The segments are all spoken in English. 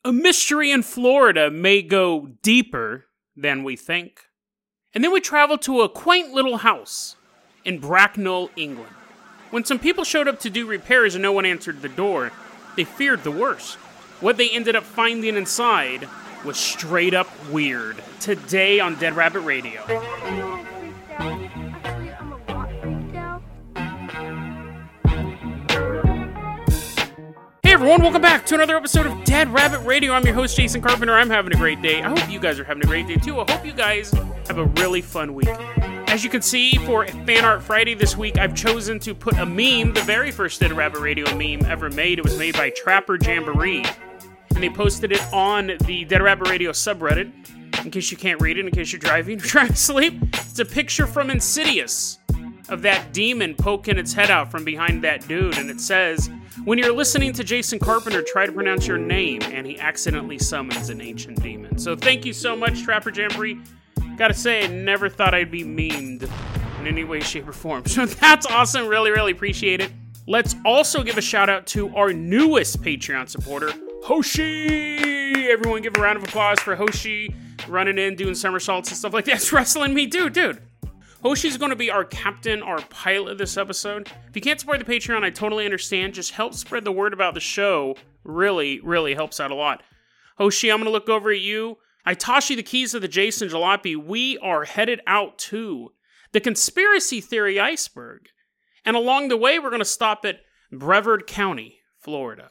A mystery in Florida may go deeper than we think. And then we travel to a quaint little house in Bracknell, England. When some people showed up to do repairs and no one answered the door, they feared the worst. What they ended up finding inside was straight up weird. Today on Dead Rabbit Radio. Hey everyone, welcome back to another episode of Dead Rabbit Radio. I'm your host, Jason Carpenter. I'm having a great day. I hope you guys are having a great day too. I hope you guys have a really fun week. As you can see, for Fan Art Friday this week, I've chosen to put a meme, the very first Dead Rabbit Radio meme ever made. It was made by Trapper Jamboree, and they posted it on the Dead Rabbit Radio subreddit. In case you can't read it, in case you're driving or trying to sleep, it's a picture from Insidious of that demon poking its head out from behind that dude, and it says, "When you're listening to Jason Carpenter try to pronounce your name, and he accidentally summons an ancient demon." So thank you so much, Trapper Jamboree. Gotta say, I never thought I'd be memed in any way, shape, or form. So that's awesome. Really, really appreciate it. Let's also give a shout out to our newest Patreon supporter, Hoshi. Everyone give a round of applause for Hoshi running in, doing somersaults and stuff like that. It's wrestling me. Dude. Hoshi's going to be our captain, our pilot this episode. If you can't support the Patreon, I totally understand. Just help spread the word about the show. Really, really helps out a lot. Hoshi, I'm going to look over at you. I toss you the keys of the Jason Jalopy. We are headed out to the conspiracy theory iceberg. And along the way, we're going to stop at Brevard County, Florida.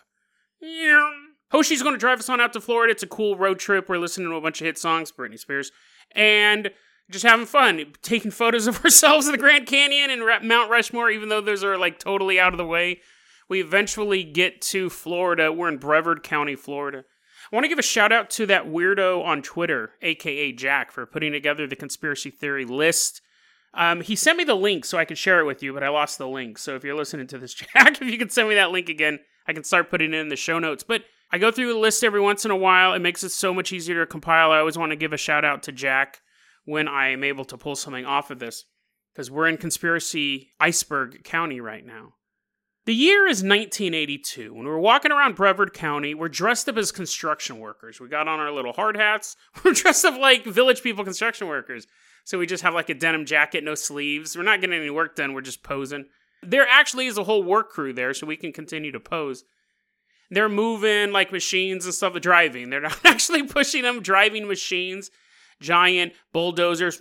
Hoshi's going to drive us on out to Florida. It's a cool road trip. We're listening to a bunch of hit songs, Britney Spears, and just having fun, taking photos of ourselves in the Grand Canyon and Mount Rushmore, even though those are like totally out of the way. We eventually get to Florida. We're in Brevard County, Florida. I want to give a shout out to that weirdo on Twitter, aka Jack, for putting together the conspiracy theory list. He sent me the link so I could share it with you, but I lost the link. So if you're listening to this, Jack, if you could send me that link again, I can start putting it in the show notes. But I go through the list every once in a while. It makes it so much easier to compile. I always want to give a shout out to Jack when I am able to pull something off of this, because we're in Conspiracy Iceberg County right now. The year is 1982. When we're walking around Brevard County, we're dressed up as construction workers. We got on our little hard hats. We're dressed up like village people construction workers. So we just have like a denim jacket, no sleeves. We're not getting any work done. We're just posing. There actually is a whole work crew there, so we can continue to pose. They're moving like machines and stuff, driving. They're not actually pushing them, driving machines. Giant bulldozers.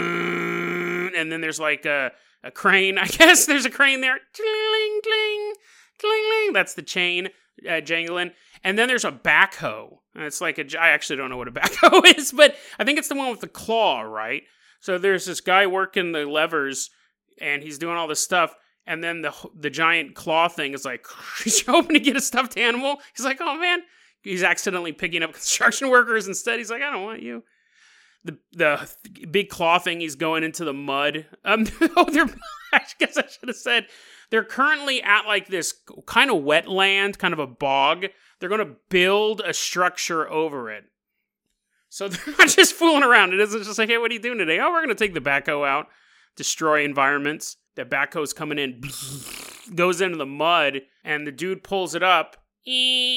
And then there's like a crane. I guess there's a crane there. Cling, cling, cling, cling. That's the chain jangling. And then there's a backhoe. And it's like I actually don't know what a backhoe is, but I think it's the one with the claw, right? So there's this guy working the levers, and he's doing all this stuff. And then the giant claw thing is like, he's hoping to get a stuffed animal. He's like, oh man. He's accidentally picking up construction workers instead. He's like, I don't want you. The big claw thing, he's going into the mud. I guess I should have said, they're currently at like this kind of wetland, kind of a bog. They're going to build a structure over it. So they're not just fooling around. It isn't just like, hey, what are you doing today? Oh, we're going to take the backhoe out, destroy environments. The backhoe's coming in, goes into the mud, and the dude pulls it up, and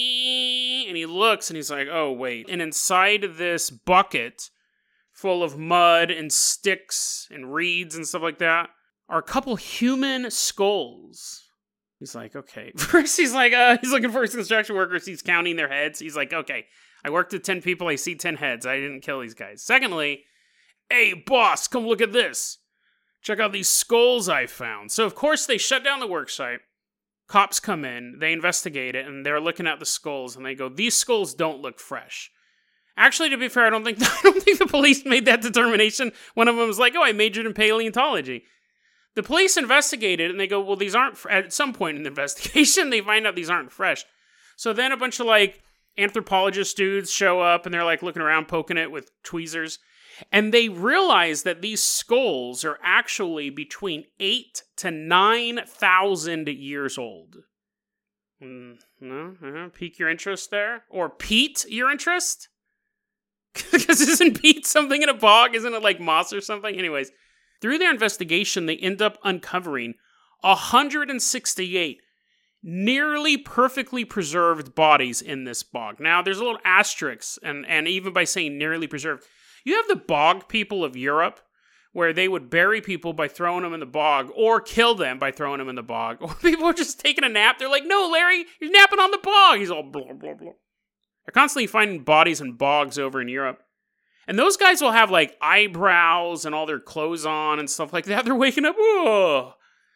he looks, and he's like, oh, wait. And inside this bucket full of mud and sticks and reeds and stuff like that are a couple human skulls. He's like, okay. First, he's like, he's looking for his construction workers. He's counting their heads. He's like, okay, I worked with 10 people. I see 10 heads. I didn't kill these guys. Secondly, hey, boss, come look at this. Check out these skulls I found. So, of course, they shut down the worksite. Cops come in. They investigate it, and they're looking at the skulls, and they go, these skulls don't look fresh. Actually, to be fair, I don't think the police made that determination. One of them was like, oh, I majored in paleontology. The police investigated, and they go, well, these aren't, at some point in the investigation, they find out these aren't fresh. So then a bunch of, like, anthropologist dudes show up, and they're, like, looking around, poking it with tweezers. And they realize that these skulls are actually between 8,000 to 9,000 years old. No? Pique your interest there? Or Pete your interest? Because isn't peat something in a bog? Isn't it like moss or something? Anyways, through their investigation, they end up uncovering 168 nearly perfectly preserved bodies in this bog. Now, there's a little asterisk, and even by saying nearly preserved, you have the bog people of Europe, where they would bury people by throwing them in the bog, or kill them by throwing them in the bog. Or people are just taking a nap. They're like, no, Larry, you're napping on the bog. He's all blah, blah, blah. They're constantly finding bodies in bogs over in Europe. And those guys will have, like, eyebrows and all their clothes on and stuff like that. They're waking up, whoa.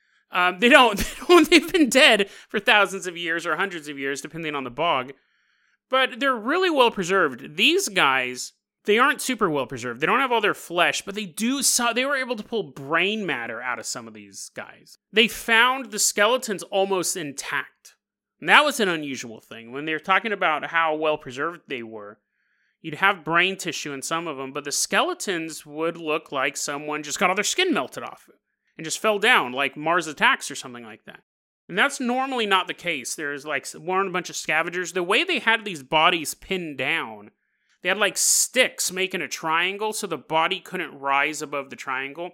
They've been dead for thousands of years or hundreds of years, depending on the bog. But they're really well preserved. These guys, they aren't super well preserved. They don't have all their flesh, but they were able to pull brain matter out of some of these guys. They found the skeletons almost intact. And that was an unusual thing. When they're talking about how well preserved they were, you'd have brain tissue in some of them, but the skeletons would look like someone just got all their skin melted off and just fell down, like Mars Attacks or something like that. And that's normally not the case. There's like a bunch of scavengers. The way they had these bodies pinned down, they had like sticks making a triangle so the body couldn't rise above the triangle.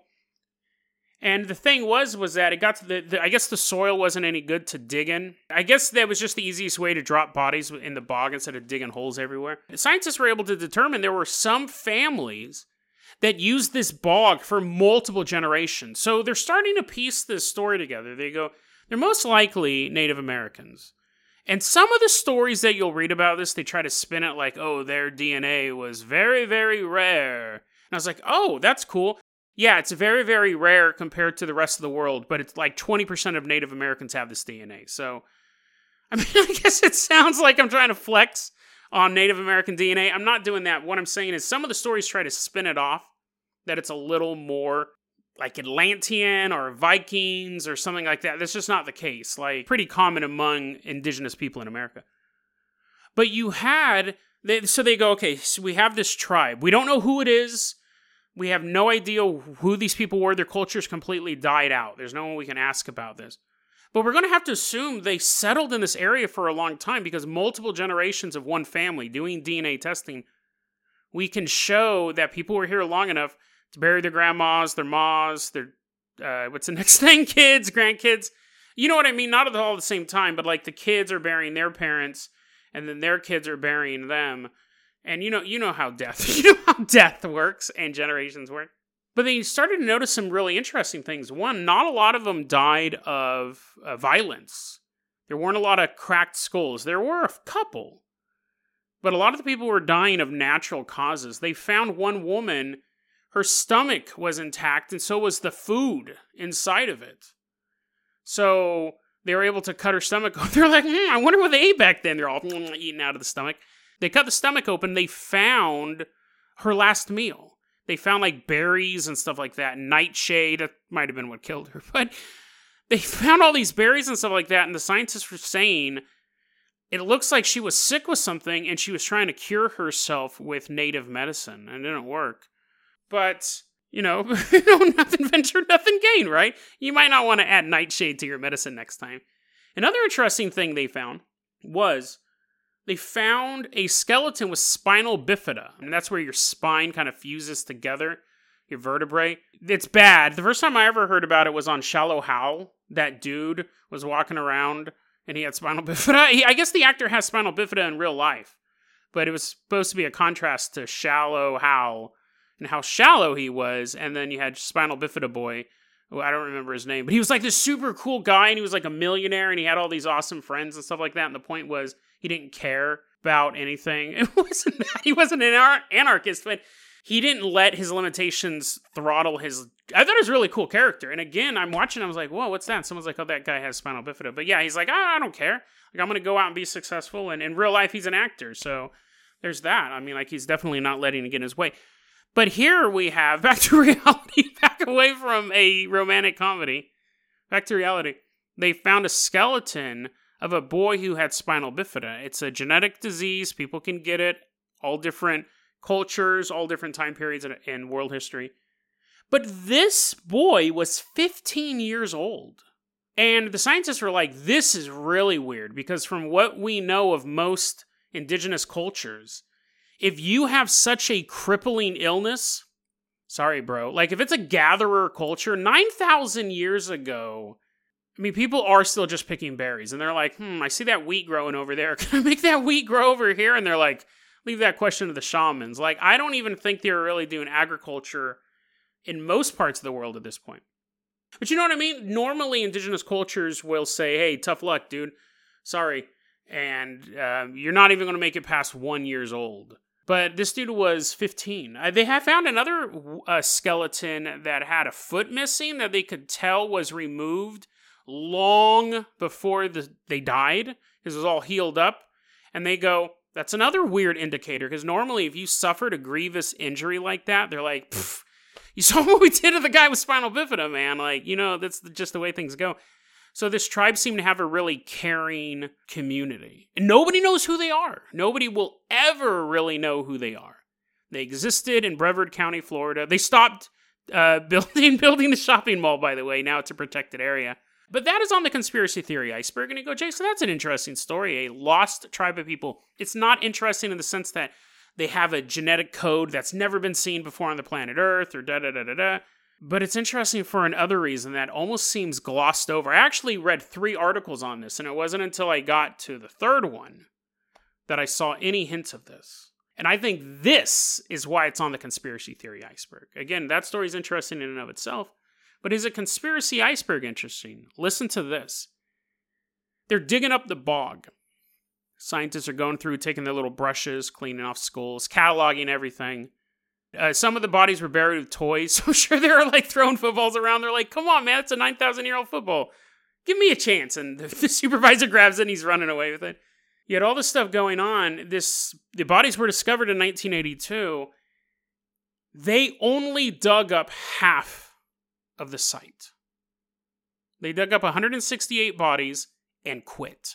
And the thing was that it got to I guess the soil wasn't any good to dig in. I guess that was just the easiest way to drop bodies in the bog instead of digging holes everywhere. Scientists were able to determine there were some families that used this bog for multiple generations. So they're starting to piece this story together. They go, they're most likely Native Americans. And some of the stories that you'll read about this, they try to spin it like, oh, their DNA was very, very rare. And I was like, oh, that's cool. Yeah, it's very, very rare compared to the rest of the world, but it's like 20% of Native Americans have this DNA. So, I mean, I guess it sounds like I'm trying to flex on Native American DNA. I'm not doing that. What I'm saying is some of the stories try to spin it off, that it's a little more like Atlantean or Vikings or something like that. That's just not the case. Like, pretty common among indigenous people in America. But you had, so they go, okay, so we have this tribe. We don't know who it is. We have no idea who these people were. Their culture's completely died out. There's no one we can ask about this. But we're going to have to assume they settled in this area for a long time because multiple generations of one family doing DNA testing, we can show that people were here long enough to bury their grandmas, their ma's, their, what's the next thing? Kids, grandkids. You know what I mean? Not at all at the same time, but like the kids are burying their parents and then their kids are burying them. And you know how death works and generations work. But they started to notice some really interesting things. One, not a lot of them died of violence. There weren't a lot of cracked skulls. There were a couple. But a lot of the people were dying of natural causes. They found one woman, her stomach was intact, and so was the food inside of it. So they were able to cut her stomach open. They're like, I wonder what they ate back then. They're all eating out of the stomach. They cut the stomach open. They found her last meal. They found like berries and stuff like that. Nightshade. That might have been what killed her. But they found all these berries and stuff like that. And the scientists were saying it looks like she was sick with something and she was trying to cure herself with native medicine. And it didn't work. But, nothing ventured, nothing gained, right? You might not want to add nightshade to your medicine next time. Another interesting thing they found was they found a skeleton with spinal bifida. And that's where your spine kind of fuses together, your vertebrae. It's bad. The first time I ever heard about it was on Shallow Hal. That dude was walking around and he had spinal bifida. I guess the actor has spinal bifida in real life. But it was supposed to be a contrast to Shallow Hal and how shallow he was. And then you had Spinal Bifida Boy. Well, I don't remember his name. But he was like this super cool guy and he was like a millionaire and he had all these awesome friends and stuff like that. And the point was, he didn't care about anything. It wasn't that. He wasn't an anarchist, but he didn't let his limitations throttle his... I thought it was a really cool character. And again, I'm watching, I was like, whoa, what's that? And someone's like, oh, that guy has spinal bifida. But yeah, he's like, I don't care. Like, I'm going to go out and be successful. And in real life, he's an actor. So there's that. I mean, like, he's definitely not letting it get in his way. But here we have, back to reality, back away from a romantic comedy, back to reality. They found a skeleton of a boy who had spinal bifida. It's a genetic disease. People can get it. All different cultures, all different time periods in world history. But this boy was 15 years old. And the scientists were like, this is really weird because from what we know of most indigenous cultures, if you have such a crippling illness, sorry, bro. Like if it's a gatherer culture, 9,000 years ago, I mean, people are still just picking berries, and they're like, I see that wheat growing over there. Can I make that wheat grow over here? And they're like, leave that question to the shamans. Like, I don't even think they're really doing agriculture in most parts of the world at this point. But you know what I mean? Normally, indigenous cultures will say, hey, tough luck, dude. Sorry. And you're not even going to make it past 1 year old. But this dude was 15. They have found another skeleton that had a foot missing that they could tell was removed long before they died, because it was all healed up. And they go, that's another weird indicator, because normally if you suffered a grievous injury like that, they're like, you saw what we did to the guy with spinal bifida, man. Like, that's just the way things go. So this tribe seemed to have a really caring community. And nobody knows who they are. Nobody will ever really know who they are. They existed in Brevard County, Florida. They stopped building the shopping mall, by the way. Now it's a protected area. But that is on the conspiracy theory iceberg. And you go, Jason, that's an interesting story. A lost tribe of people. It's not interesting in the sense that they have a genetic code that's never been seen before on the planet Earth or da-da-da-da-da. But it's interesting for another reason that almost seems glossed over. I actually read 3 articles on this, and it wasn't until I got to the 3rd one that I saw any hints of this. And I think this is why it's on the conspiracy theory iceberg. Again, that story is interesting in and of itself. But is a conspiracy iceberg interesting? Listen to this. They're digging up the bog. Scientists are going through, taking their little brushes, cleaning off skulls, cataloging everything. Some of the bodies were buried with toys, so I'm sure they were like throwing footballs around. They're like, come on, man, it's a 9,000-year-old football. Give me a chance. And the supervisor grabs it and he's running away with it. You had all this stuff going on. The bodies were discovered in 1982. They only dug up half of the site. They dug up 168 bodies and quit.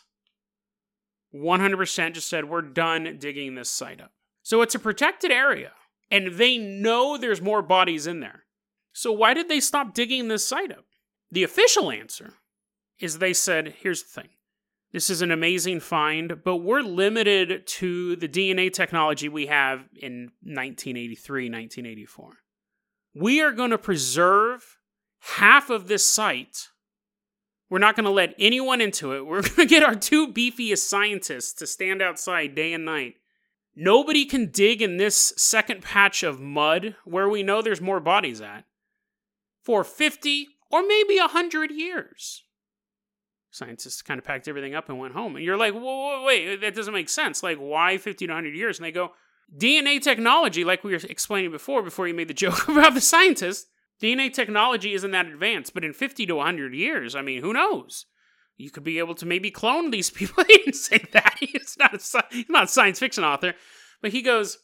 100% just said, we're done digging this site up. So it's a protected area. And they know there's more bodies in there. So why did they stop digging this site up? The official answer is they said, here's the thing. This is an amazing find, but we're limited to the DNA technology we have in 1983, 1984. We are going to preserve half of this site. We're not going to let anyone into it. We're going to get our 2 beefiest scientists to stand outside day and night. Nobody can dig in this second patch of mud where we know there's more bodies at for 50 or maybe 100 years. Scientists kind of packed everything up and went home. And you're like, whoa, wait, that doesn't make sense. Like, why 50 to 100 years? And they go, DNA technology, like we were explaining before you made the joke about the scientists, DNA technology isn't that advanced. But in 50 to 100 years, I mean, who knows? You could be able to maybe clone these people. He didn't say that. He's not a science fiction author. But he goes,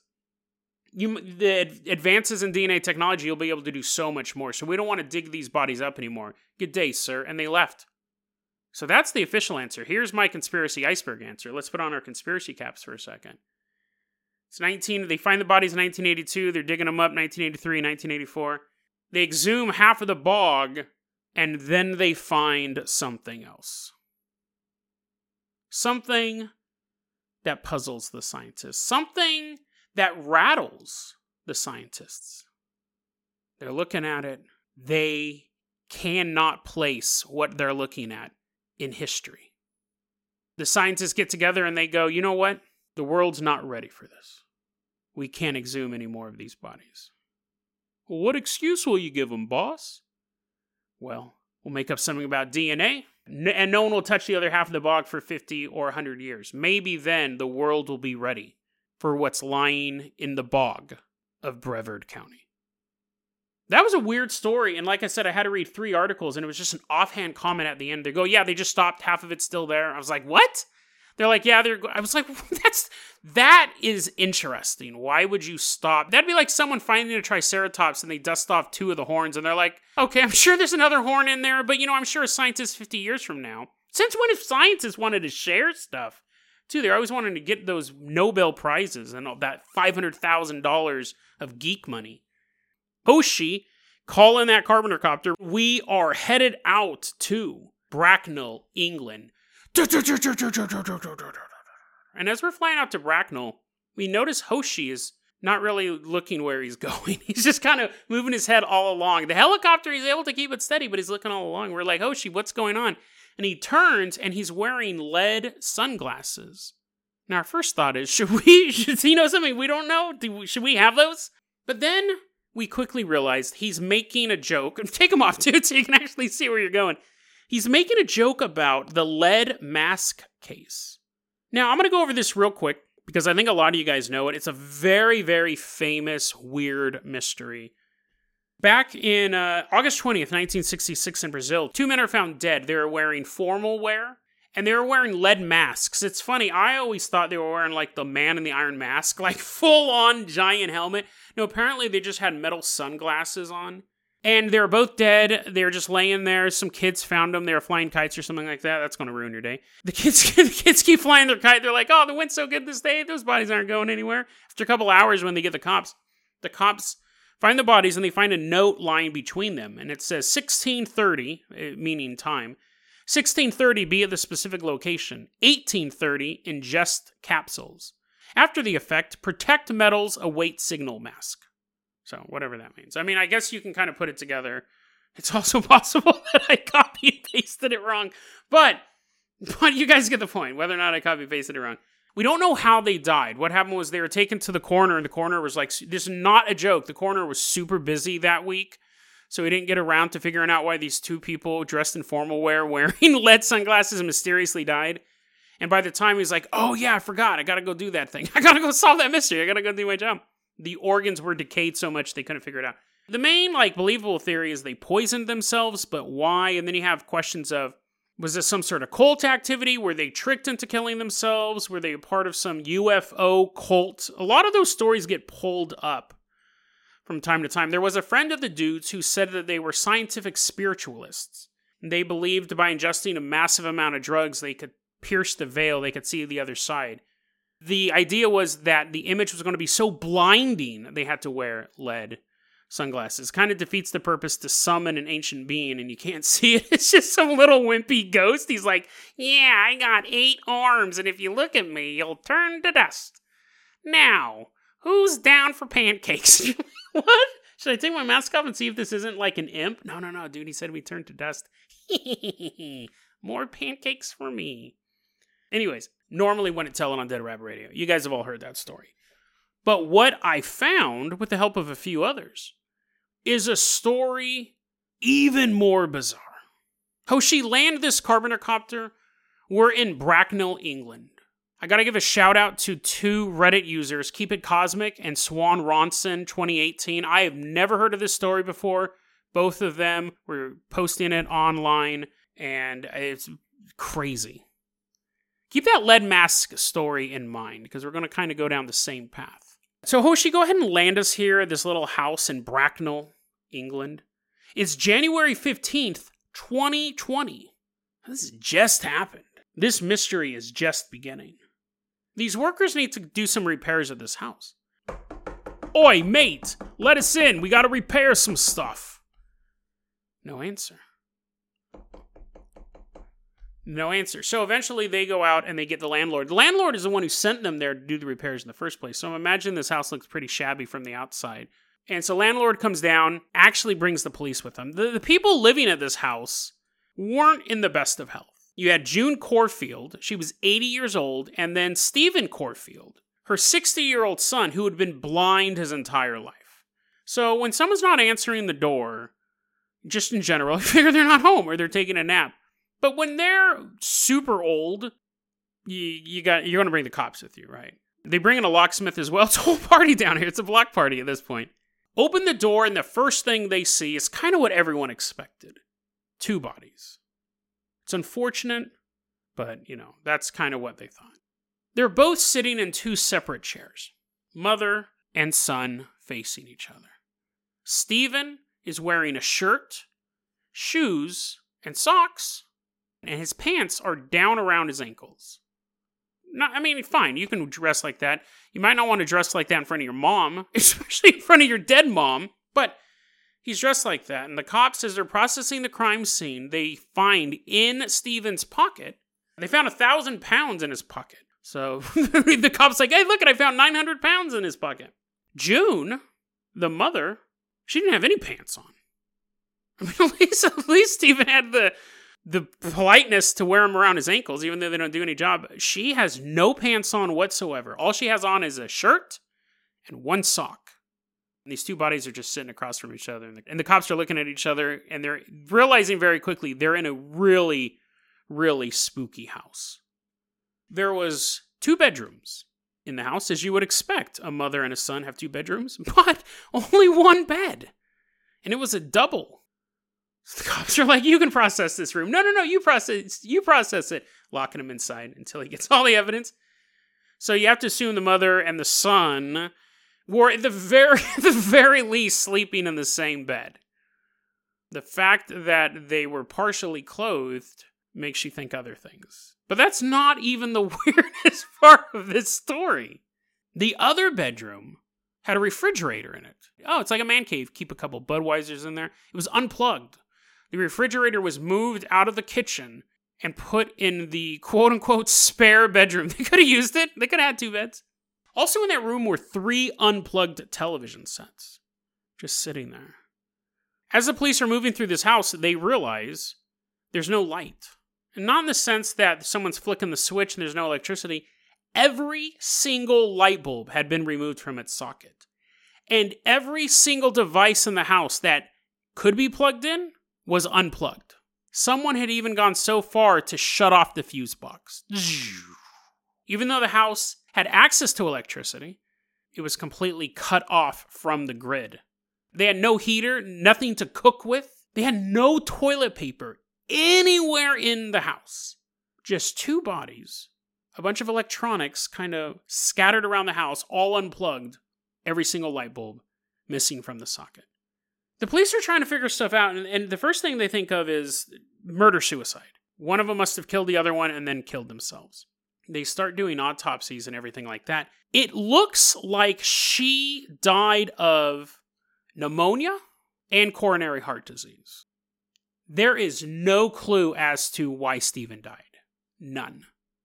the advances in DNA technology, you'll be able to do so much more. So we don't want to dig these bodies up anymore. Good day, sir. And they left. So that's the official answer. Here's my conspiracy iceberg answer. Let's put on our conspiracy caps for a second. They find the bodies in 1982. They're digging them up 1983, 1984. They exhume half of the bog. And then they find something else. Something that puzzles the scientists. Something that rattles the scientists. They're looking at it. They cannot place what they're looking at in history. The scientists get together and they go, you know what? The world's not ready for this. We can't exhume any more of these bodies. Well, what excuse will you give them, boss? Well, we'll make up something about DNA, and no one will touch the other half of the bog for 50 or 100 years. Maybe then the world will be ready for what's lying in the bog of Brevard County. That was a weird story, and like I said, I had to read 3 articles, and it was just an offhand comment at the end. They go, yeah, they just stopped, half of it's still there. I was like, what? They're like, yeah, I was like, that is interesting. Why would you stop? That'd be like someone finding a triceratops and they dust off 2 of the horns and they're like, okay, I'm sure there's another horn in there, but I'm sure a scientist 50 years from now. Since when have scientists wanted to share stuff? Too, they're always wanting to get those Nobel Prizes and all that $500,000 of geek money. Hoshi, call in that Carpenter copter. We are headed out to Bracknell, England. And as we're flying out to Bracknell, we notice Hoshi is not really looking where he's going. He's just kind of moving his head all along. The helicopter, he's able to keep it steady, but he's looking all along. We're like, Hoshi, what's going on? And he turns, and he's wearing lead sunglasses. Now, our first thought is, should he know something we don't know? Should we have those? But then we quickly realized he's making a joke. Take them off, dude, so you can actually see where you're going. He's making a joke about the lead mask case. Now, I'm going to go over this real quick, because I think a lot of you guys know it. It's a very, very famous, weird mystery. Back in August 20th, 1966 in Brazil, 2 men are found dead. They were wearing formal wear, and they were wearing lead masks. It's funny, I always thought they were wearing like the Man in the Iron Mask, like full-on giant helmet. No, apparently they just had metal sunglasses on. And they were both dead. They were just laying there. Some kids found them. They were flying kites or something like that. That's going to ruin your day. The kids keep flying their kite. They're like, oh, the wind's so good this day. Those bodies aren't going anywhere. After a couple hours when they get the cops find the bodies and they find a note lying between them. And it says 1630, meaning time. 1630, be at the specific location. 1830, ingest capsules. After the effect, protect metals, await signal mask. So, whatever that means. I mean, I guess you can kind of put it together. It's also possible that I copy and pasted it wrong. But you guys get the point, whether or not I copy and pasted it wrong. We don't know how they died. What happened was they were taken to the coroner, and the coroner was like, this is not a joke. The coroner was super busy that week, so he didn't get around to figuring out why these 2 people dressed in formal wear wearing lead sunglasses mysteriously died. And by the time he's like, oh yeah, I forgot. I gotta go do that thing. I gotta go solve that mystery. I gotta go do my job. The organs were decayed so much they couldn't figure it out. The main, believable theory is they poisoned themselves, but why? And then you have questions of, was this some sort of cult activity? Were they tricked into killing themselves? Were they a part of some UFO cult? A lot of those stories get pulled up from time to time. There was a friend of the dudes who said that they were scientific spiritualists. They believed by ingesting a massive amount of drugs, they could pierce the veil, they could see the other side. The idea was that the image was going to be so blinding they had to wear lead sunglasses. Kind of defeats the purpose to summon an ancient being and you can't see it. It's just some little wimpy ghost. He's like, yeah, I got 8 arms and if you look at me, you'll turn to dust. Now, who's down for pancakes? What? Should I take my mask off and see if this isn't like an imp? No, dude, he said we turn to dust. More pancakes for me. Anyways, normally wouldn't tell it on Dead Rabbit Radio. You guys have all heard that story. But what I found, with the help of a few others, is a story even more bizarre. Hoshi landed this Carpenter copter. We're in Bracknell, England. I gotta give a shout out to 2 Reddit users, Keep It Cosmic and Swan Ronson 2018. I have never heard of this story before. Both of them were posting it online, and it's crazy. Keep that lead mask story in mind, because we're going to kind of go down the same path. So, Hoshi, go ahead and land us here at this little house in Bracknell, England. It's January 15th, 2020. This has just happened. This mystery is just beginning. These workers need to do some repairs at this house. Oi, mate! Let us in. We got to repair some stuff. No answer. No answer. So eventually they go out and they get the landlord. The landlord is the one who sent them there to do the repairs in the first place. So imagine this house looks pretty shabby from the outside. And so landlord comes down, actually brings the police with him. The people living at this house weren't in the best of health. You had June Corfield. She was 80 years old. And then Stephen Corfield, her 60-year-old son, who had been blind his entire life. So when someone's not answering the door, just in general, you figure they're not home or they're taking a nap. But when they're super old, you're going to bring the cops with you, right? They bring in a locksmith as well. It's a whole party down here. It's a block party at this point. Open the door, and the first thing they see is kind of what everyone expected. 2 bodies. It's unfortunate, but, that's kind of what they thought. They're both sitting in 2 separate chairs. Mother and son facing each other. Stephen is wearing a shirt, shoes, and socks. And his pants are down around his ankles. Fine, you can dress like that. You might not want to dress like that in front of your mom, especially in front of your dead mom, but he's dressed like that. And the cops, as they're processing the crime scene, they find in Stephen's pocket, they found 1,000 pounds in his pocket. So the cop's like, hey, look, I found 900 pounds in his pocket. June, the mother, she didn't have any pants on. I mean, at least Stephen had the politeness to wear them around his ankles, even though they don't do any job. She has no pants on whatsoever. All she has on is a shirt and one sock. And these two bodies are just sitting across from each other. And the cops are looking at each other, and they're realizing very quickly they're in a really, really spooky house. There was 2 bedrooms in the house, as you would expect. A mother and a son have 2 bedrooms, but only 1 bed. And it was a double. So the cops are like, you can process this room. No, you process it. Locking him inside until he gets all the evidence. So you have to assume the mother and the son were at the very least sleeping in the same bed. The fact that they were partially clothed makes you think other things. But that's not even the weirdest part of this story. The other bedroom had a refrigerator in it. Oh, it's like a man cave. Keep a couple Budweisers in there. It was unplugged. The refrigerator was moved out of the kitchen and put in the quote-unquote spare bedroom. They could have used it. They could have had 2 beds. Also in that room were 3 unplugged television sets. Just sitting there. As the police are moving through this house, they realize there's no light. And not in the sense that someone's flicking the switch and there's no electricity. Every single light bulb had been removed from its socket. And every single device in the house that could be plugged in was unplugged. Someone had even gone so far to shut off the fuse box. Even though the house had access to electricity, it was completely cut off from the grid. They had no heater, nothing to cook with. They had no toilet paper anywhere in the house. Just 2 bodies, a bunch of electronics kind of scattered around the house, all unplugged, every single light bulb missing from the socket. The police are trying to figure stuff out, and the first thing they think of is murder-suicide. One of them must have killed the other one and then killed themselves. They start doing autopsies and everything like that. It looks like she died of pneumonia and coronary heart disease. There is no clue as to why Stephen died. None.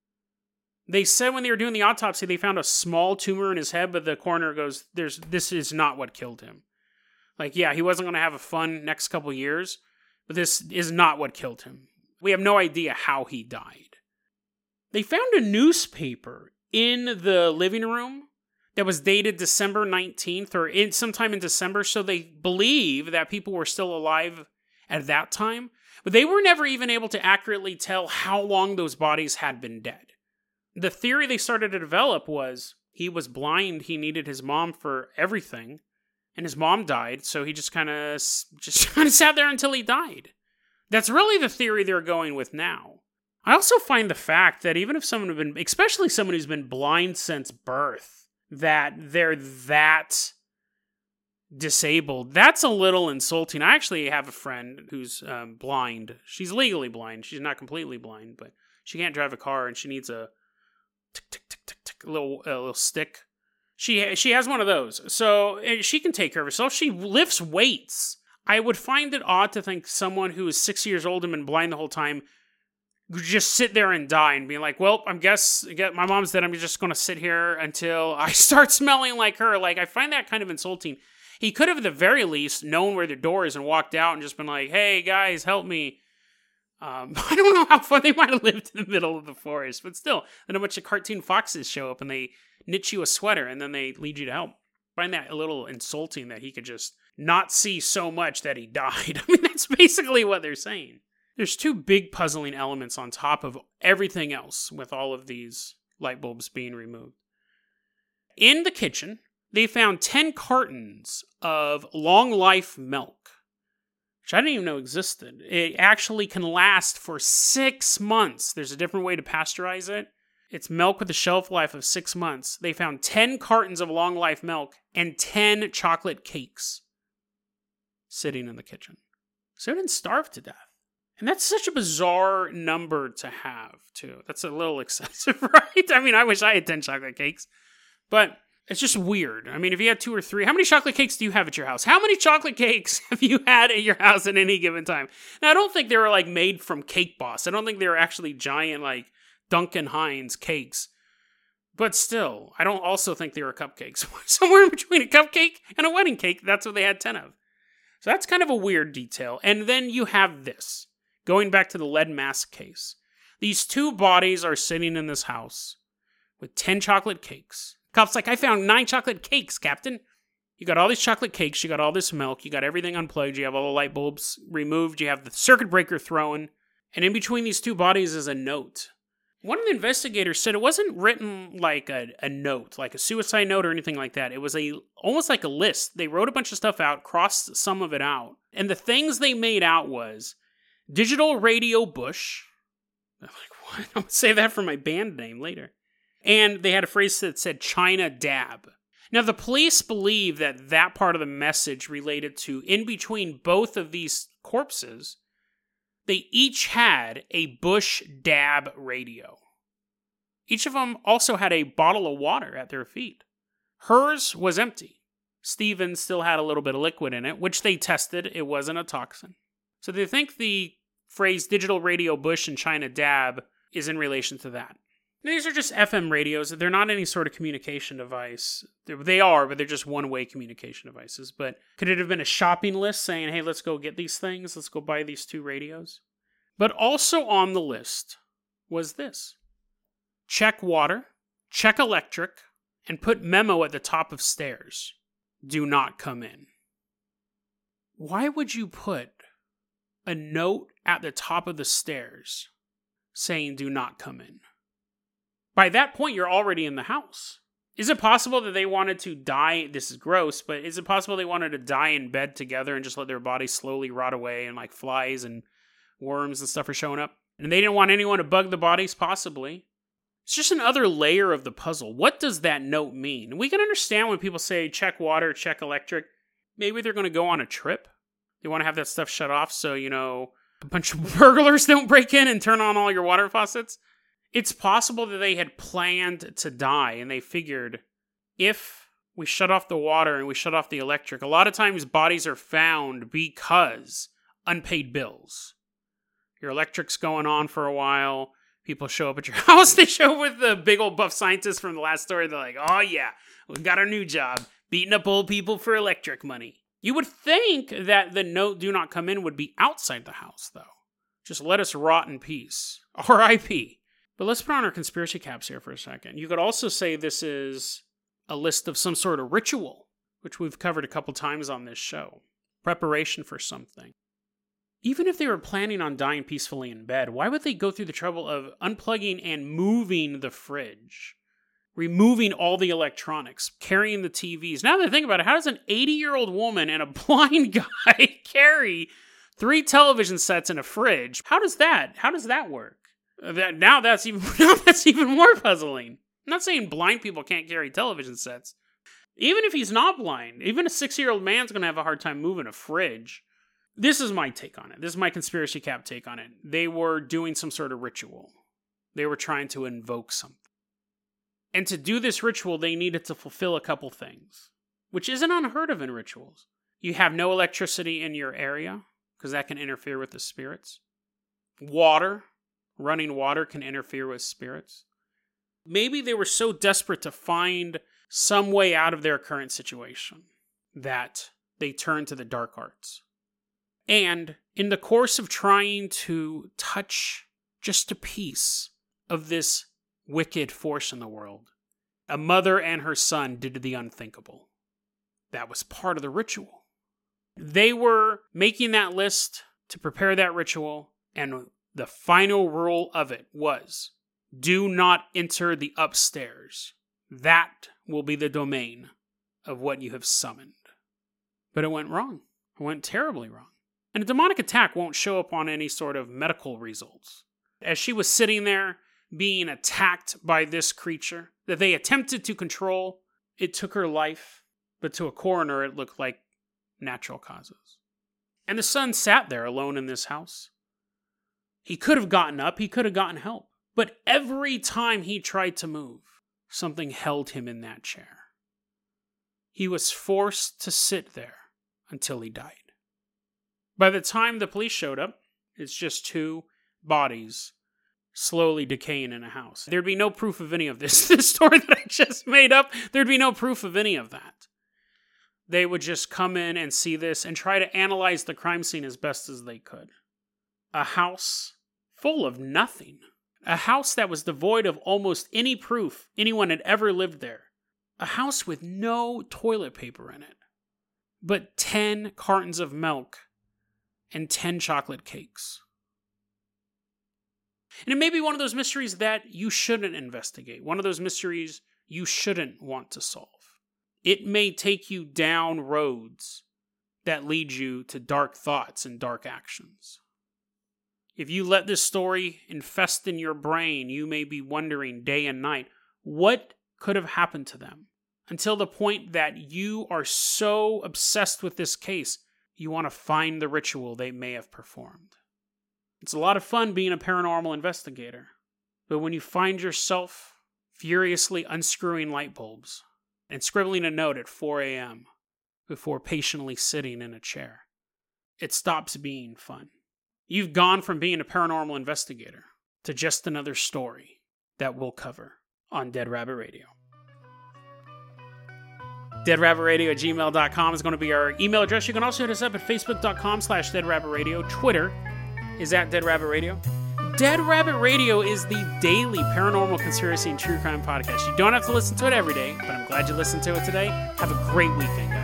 They said when they were doing the autopsy, they found a small tumor in his head, but the coroner goes, this is not what killed him. Like, yeah, he wasn't going to have a fun next couple years, but this is not what killed him. We have no idea how he died. They found a newspaper in the living room that was dated December 19th or sometime in December, so they believe that people were still alive at that time, but they were never even able to accurately tell how long those bodies had been dead. The theory they started to develop was he was blind, he needed his mom for everything, and his mom died, so he just kind of sat there until he died. That's really the theory they're going with now. I also find the fact that even if someone had been, especially someone who's been blind since birth, that they're that disabled, that's a little insulting. I actually have a friend who's blind. She's legally blind. She's not completely blind, but she can't drive a car, and she needs a tick, tick, tick, tick, tick, a little stick. She has one of those, so she can take care of herself. She lifts weights. I would find it odd to think someone who is 6 years old and been blind the whole time could just sit there and die and be like, well, my mom's dead. I'm just going to sit here until I start smelling like her. Like, I find that kind of insulting. He could have, at the very least, known where the door is and walked out and just been like, hey, guys, help me. I don't know how far they might have lived in the middle of the forest, but still, then a bunch of cartoon foxes show up and they knit you a sweater and then they lead you to help. I find that a little insulting that he could just not see so much that he died. I mean, that's basically what they're saying. There's 2 big puzzling elements on top of everything else with all of these light bulbs being removed. In the kitchen, they found 10 cartons of long life milk, which I didn't even know existed. It actually can last for 6 months. There's a different way to pasteurize it. It's milk with a shelf life of 6 months. They found 10 cartons of long life milk and 10 chocolate cakes sitting in the kitchen. So they didn't starve to death. And that's such a bizarre number to have, too. That's a little excessive, right? I mean, I wish I had 10 chocolate cakes. But it's just weird. I mean, if you had 2 or 3, how many chocolate cakes do you have at your house? How many chocolate cakes have you had at your house at any given time? Now, I don't think they were, like, made from Cake Boss. I don't think they were actually giant, like, Duncan Hines cakes. But still, I don't also think they were cupcakes. Somewhere in between a cupcake and a wedding cake, that's what they had 10 of. So that's kind of a weird detail. And then you have this. Going back to the lead mask case. These two bodies are sitting in this house with 10 chocolate cakes. Cop's like, I found 9 chocolate cakes, Captain. You got all these chocolate cakes, you got all this milk, you got everything unplugged, you have all the light bulbs removed, you have the circuit breaker thrown, and in between these two bodies is a note. One of the investigators said it wasn't written like a note, like a suicide note or anything like that. It was almost like a list. They wrote a bunch of stuff out, crossed some of it out, and the things they made out was Digital Radio Bush. I'm like, what? I'm going to save that for my band name later. And they had a phrase that said China Dab. Now, the police believe that that part of the message related to in between both of these corpses, they each had a Bush Dab radio. Each of them also had a bottle of water at their feet. Hers was empty. Stephen's still had a little bit of liquid in it, which they tested. It wasn't a toxin. So they think the phrase Digital Radio Bush and China Dab is in relation to that. These are just FM radios. They're not any sort of communication device. They are, but they're just one-way communication devices. But could it have been a shopping list saying, hey, let's go get these things. Let's go buy these 2 radios. But also on the list was this. Check water, check electric, and put memo at the top of stairs. Do not come in. Why would you put a note at the top of the stairs saying do not come in? By that point, you're already in the house. Is it possible that they wanted to die? This is gross, but is it possible they wanted to die in bed together and just let their bodies slowly rot away and like flies and worms and stuff are showing up? And they didn't want anyone to bug the bodies, possibly. It's just another layer of the puzzle. What does that note mean? We can understand when people say check water, check electric. Maybe they're going to go on a trip. They want to have that stuff shut off so, a bunch of burglars don't break in and turn on all your water faucets. It's possible that they had planned to die, and they figured, if we shut off the water and we shut off the electric, a lot of times bodies are found because unpaid bills. Your electric's going on for a while, people show up at your house, they show up with the big old buff scientist from the last story, they're like, oh yeah, we got our new job, beating up old people for electric money. You would think that the note do not come in would be outside the house, though. Just let us rot in peace. R.I.P. But let's put on our conspiracy caps here for a second. You could also say this is a list of some sort of ritual, which we've covered a couple times on this show. Preparation for something. Even if they were planning on dying peacefully in bed, why would they go through the trouble of unplugging and moving the fridge? Removing all the electronics, carrying the TVs. Now that I think about it, how does an 80-year-old woman and a blind guy carry 3 television sets and a fridge? How does that work? Now that's even more puzzling. I'm not saying blind people can't carry television sets. Even if he's not blind, even a 6-year-old man's going to have a hard time moving a fridge. This is my take on it. This is my conspiracy cap take on it. They were doing some sort of ritual. They were trying to invoke something. And to do this ritual, they needed to fulfill a couple things, which isn't unheard of in rituals. You have no electricity in your area, because that can interfere with the spirits. Water. Running water can interfere with spirits. Maybe they were so desperate to find some way out of their current situation that they turned to the dark arts. And in the course of trying to touch just a piece of this wicked force in the world, a mother and her son did the unthinkable. That was part of the ritual. They were making that list to prepare that ritual, and the final rule of it was, do not enter the upstairs. That will be the domain of what you have summoned. But it went wrong. It went terribly wrong. And a demonic attack won't show up on any sort of medical results. As she was sitting there, being attacked by this creature that they attempted to control, it took her life, but to a coroner it looked like natural causes. And the son sat there alone in this house. He could have gotten up, he could have gotten help, but every time he tried to move, something held him in that chair. He was forced to sit there until he died. By the time the police showed up, it's just 2 bodies slowly decaying in a house. There'd be no proof of any of this. This story that I just made up, there'd be no proof of any of that. They would just come in and see this and try to analyze the crime scene as best as they could. A house full of nothing. A house that was devoid of almost any proof anyone had ever lived there. A house with no toilet paper in it, but 10 cartons of milk and 10 chocolate cakes. And it may be one of those mysteries that you shouldn't investigate, one of those mysteries you shouldn't want to solve. It may take you down roads that lead you to dark thoughts and dark actions. If you let this story infest in your brain, you may be wondering day and night, what could have happened to them? Until the point that you are so obsessed with this case, you want to find the ritual they may have performed. It's a lot of fun being a paranormal investigator, but when you find yourself furiously unscrewing light bulbs and scribbling a note at 4 a.m. before patiently sitting in a chair, it stops being fun. You've gone from being a paranormal investigator to just another story that we'll cover on Dead Rabbit Radio. DeadRabbitRadio@gmail.com is going to be our email address. You can also hit us up at Facebook.com/DeadRabbitRadio. Twitter is @DeadRabbitRadio. Dead Rabbit Radio is the daily paranormal conspiracy and true crime podcast. You don't have to listen to it every day, but I'm glad you listened to it today. Have a great weekend.